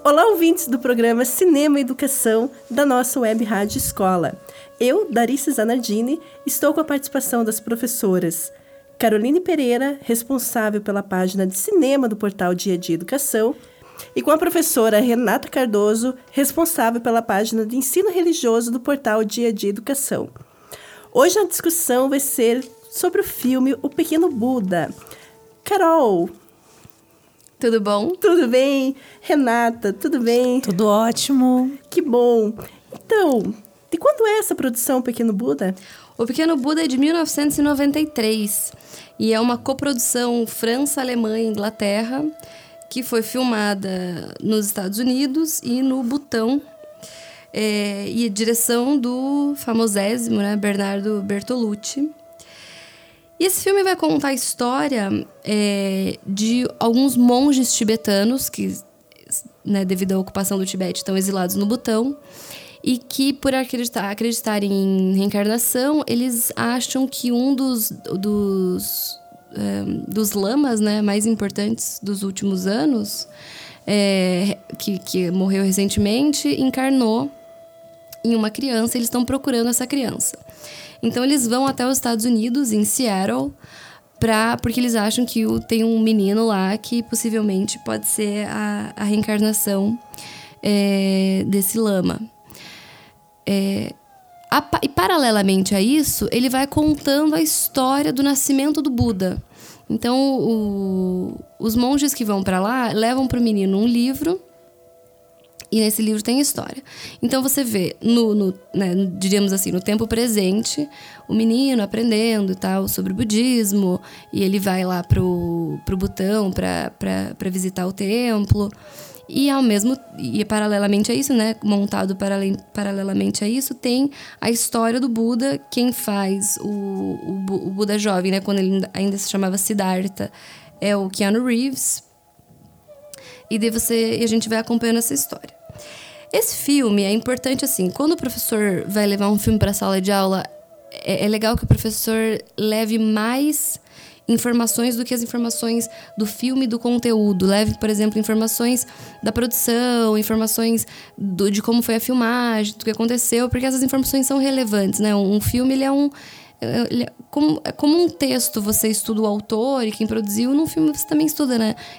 Olá, ouvintes do programa Cinema e Educação da nossa Web Rádio Escola. Eu, Darice Zanardini, estou com a participação das professoras Caroline Pereira, responsável pela página de cinema do portal Dia a Dia Educação, e com a professora Renata Cardoso, responsável pela página de ensino religioso do portal Dia a Dia Educação. Hoje a discussão vai ser sobre o filme O Pequeno Buda. Carol! Tudo bom? Tudo bem. Renata, tudo bem? Tudo ótimo. Que bom. Então, de quando é essa produção, Pequeno Buda? O Pequeno Buda é de 1993 e é uma coprodução França, Alemanha e Inglaterra que foi filmada nos Estados Unidos e no Butão. E a direção do famosésimo, Bernardo Bertolucci. E esse filme vai contar a história de alguns monges tibetanos que, devido à ocupação do Tibete, estão exilados no Butão e que, por acreditarem em reencarnação, eles acham que um dos lamas, mais importantes dos últimos anos, que morreu recentemente, encarnou em uma criança. Eles estão procurando essa criança. Então, eles vão até os Estados Unidos, em Seattle, porque eles acham que tem um menino lá que possivelmente pode ser a reencarnação desse lama. E, paralelamente a isso, ele vai contando a história do nascimento do Buda. Então, os monges que vão para lá levam para o menino um livro. E nesse livro tem história. Então você vê, diríamos assim, no tempo presente, o menino aprendendo e tal sobre o budismo. E ele vai lá pro Butão para visitar o templo. E paralelamente a isso, montado paralelamente a isso, tem a história do Buda. Quem faz o Buda jovem, quando ele ainda se chamava Siddhartha, é o Keanu Reeves. E daí a gente vai acompanhando essa história. Esse filme é importante, assim, quando o professor vai levar um filme para a sala de aula, é legal que o professor leve mais informações do que as informações do filme e do conteúdo. Leve, por exemplo, informações da produção, informações de como foi a filmagem, do que aconteceu, porque essas informações são relevantes, Um filme, ele é como um texto, você estuda o autor e quem produziu. Num filme você também estuda,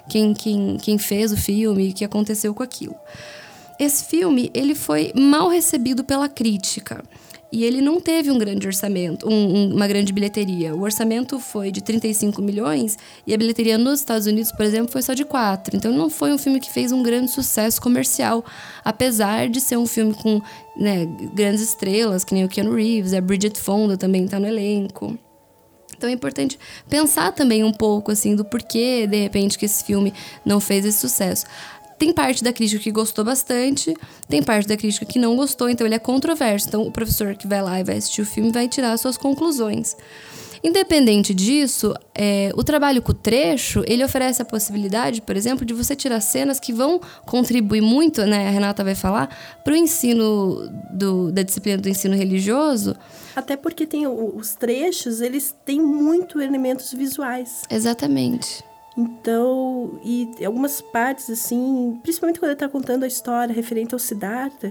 quem fez o filme e o que aconteceu com aquilo. Esse filme, ele foi mal recebido pela crítica. E ele não teve um grande orçamento, uma grande bilheteria. O orçamento foi de 35 milhões e a bilheteria nos Estados Unidos, por exemplo, foi só de 4. Então, não foi um filme que fez um grande sucesso comercial, apesar de ser um filme com grandes estrelas, que nem o Keanu Reeves, a Bridget Fonda também está no elenco. Então, é importante pensar também um pouco assim, do porquê, de repente, que esse filme não fez esse sucesso. Tem parte da crítica que gostou bastante, tem parte da crítica que não gostou, então ele é controverso. Então, o professor que vai lá e vai assistir o filme vai tirar as suas conclusões. Independente disso, o trabalho com o trecho, ele oferece a possibilidade, por exemplo, de você tirar cenas que vão contribuir muito, a Renata vai falar, para o ensino da disciplina do ensino religioso. Até porque tem os trechos, eles têm muito elementos visuais. Exatamente. Então, e algumas partes, assim, principalmente quando ele está contando a história referente ao Siddhartha,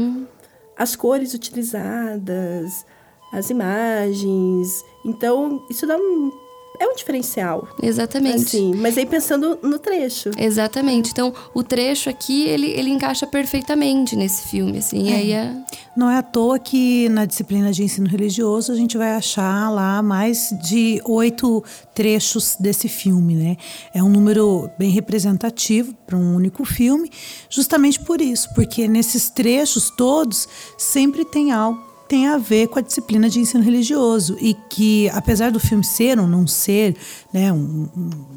as cores utilizadas, as imagens. Então, isso é um diferencial. Exatamente. Assim, mas aí pensando no trecho. Exatamente. Então, o trecho aqui, ele encaixa perfeitamente nesse filme, assim. E aí Não é à toa que na disciplina de ensino religioso a gente vai achar lá mais de 8 trechos desse filme, É um número bem representativo para um único filme, justamente por isso, porque nesses trechos todos sempre tem algo tem a ver com a disciplina de ensino religioso e que, apesar do filme ser ou não ser um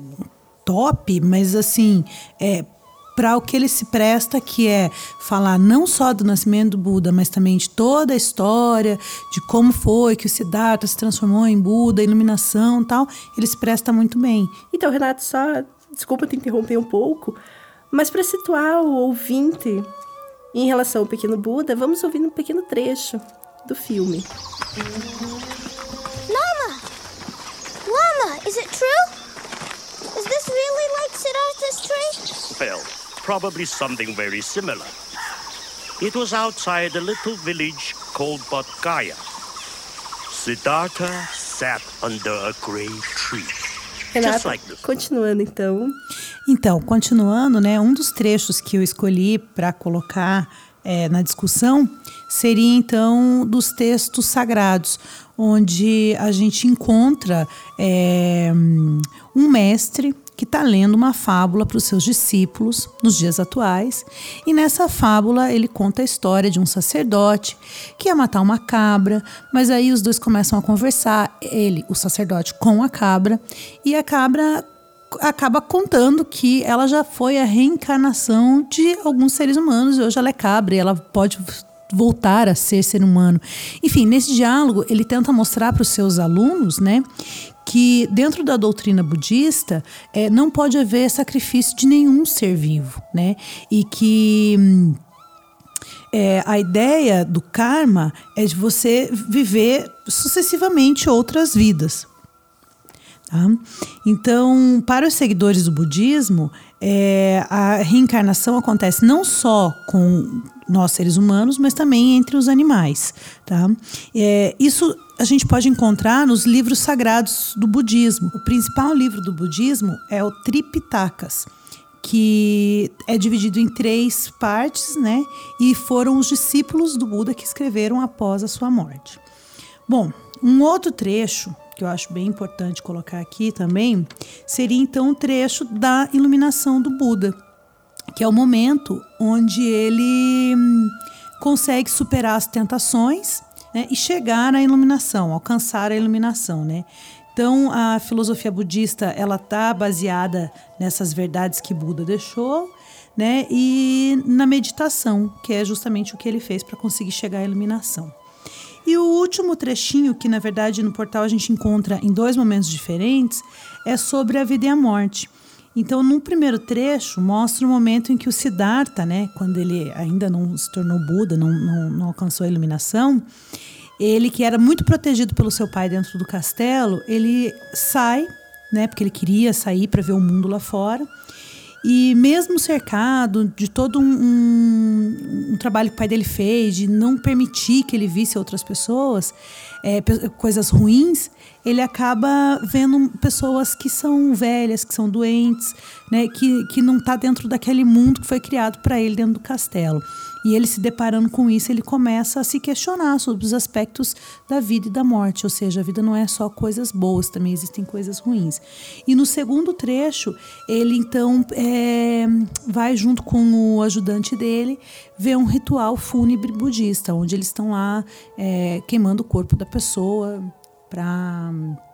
top, mas assim, para o que ele se presta, que é falar não só do nascimento do Buda, mas também de toda a história, de como foi que o Siddhartha se transformou em Buda, a iluminação e tal, ele se presta muito bem. Então, Renato, desculpa te interromper um pouco, mas para situar o ouvinte em relação ao Pequeno Buda, vamos ouvir um pequeno trecho do filme. Lama, is it true? Is this really like Siddhartha's tree? Phil, probably something very similar. It was outside a little village called Bodh Siddhartha sat under a great tree. Renata, continuando então. Então, continuando, né? Um dos trechos que eu escolhi para colocar na discussão seria, então, dos textos sagrados, onde a gente encontra um mestre que está lendo uma fábula para os seus discípulos nos dias atuais. E nessa fábula ele conta a história de um sacerdote que ia matar uma cabra, mas aí os dois começam a conversar, ele, o sacerdote, com a cabra, e a cabra acaba contando que ela já foi a reencarnação de alguns seres humanos, e hoje ela é cabra e ela pode voltar a ser humano. Enfim, nesse diálogo ele tenta mostrar para os seus alunos, né, que dentro da doutrina budista não pode haver sacrifício de nenhum ser vivo, né? E que a ideia do karma é de você viver sucessivamente outras vidas. Tá? Então, para os seguidores do budismo, a reencarnação acontece não só com nós seres humanos, mas também entre os animais. Tá? Isso a gente pode encontrar nos livros sagrados do budismo. O principal livro do budismo é o Tripitakas, que é dividido em 3 partes, né? E foram os discípulos do Buda que escreveram após a sua morte. Bom, um outro trecho que eu acho bem importante colocar aqui também seria então o trecho da iluminação do Buda, que é o momento onde ele consegue superar as tentações, né, e chegar à iluminação, alcançar a iluminação, né? Então, a filosofia budista ela está baseada nessas verdades que Buda deixou, né, e na meditação, que é justamente o que ele fez para conseguir chegar à iluminação. E o último trechinho, que na verdade no portal a gente encontra em 2 momentos diferentes, é sobre a vida e a morte. Então, no primeiro trecho, mostra o momento em que o Siddhartha, né, quando ele ainda não se tornou Buda, não alcançou a iluminação, ele, que era muito protegido pelo seu pai dentro do castelo, ele sai, né, porque ele queria sair para ver o mundo lá fora. E mesmo cercado de todo um trabalho que o pai dele fez, de não permitir que ele visse outras pessoas, coisas ruins, ele acaba vendo pessoas que são velhas, que são doentes, né, que não está dentro daquele mundo que foi criado para ele dentro do castelo. E ele, se deparando com isso, ele começa a se questionar sobre os aspectos da vida e da morte. Ou seja, a vida não é só coisas boas, também existem coisas ruins. E no segundo trecho, ele então vai junto com o ajudante dele ver um ritual fúnebre budista, onde eles estão lá queimando o corpo da pessoa para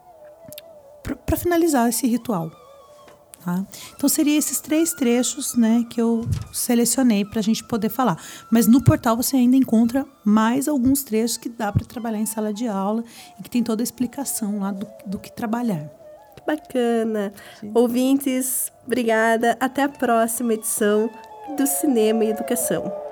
finalizar esse ritual. Tá? Então, seriam esses 3 trechos, né, que eu selecionei para a gente poder falar. Mas no portal você ainda encontra mais alguns trechos que dá para trabalhar em sala de aula e que tem toda a explicação lá do que trabalhar. Que bacana! Sim. Ouvintes, obrigada. Até a próxima edição do Cinema e Educação.